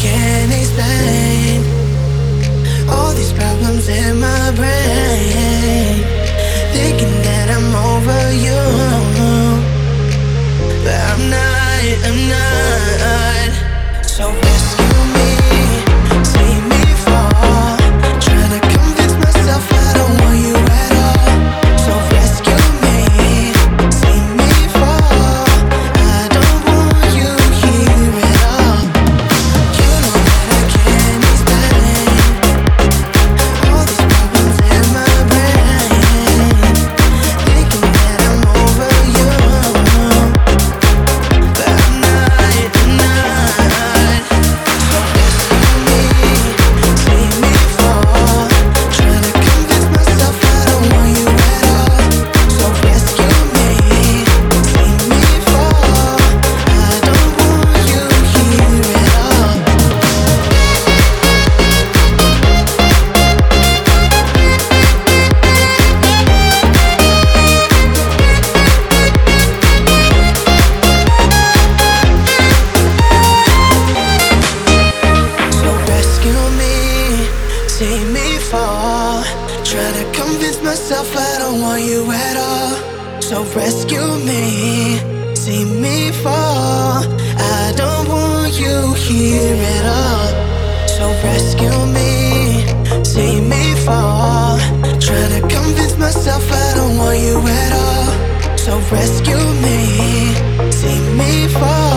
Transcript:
can't explain all these problems in my brain, thinking that I'm over you, but I'm not. So rescue me, see me fall, trying to convince myself I don't want you at all. So rescue me, see me fall, I don't want you here at all. You know that I can't explain all these problems in my brain, thinking that I'm over you, but I'm not. So rescue me, see me fall, trying to convince myself I don't want you at all. So rescue me, see me fall, I don't want you here at all. So rescue me, see me fall, try to convince myself I don't want you at all. So rescue me, see me fall, I don't want you here at all. So rescue me, see me fall, try to convince myself I don't want you at all. So rescue me, see me fall.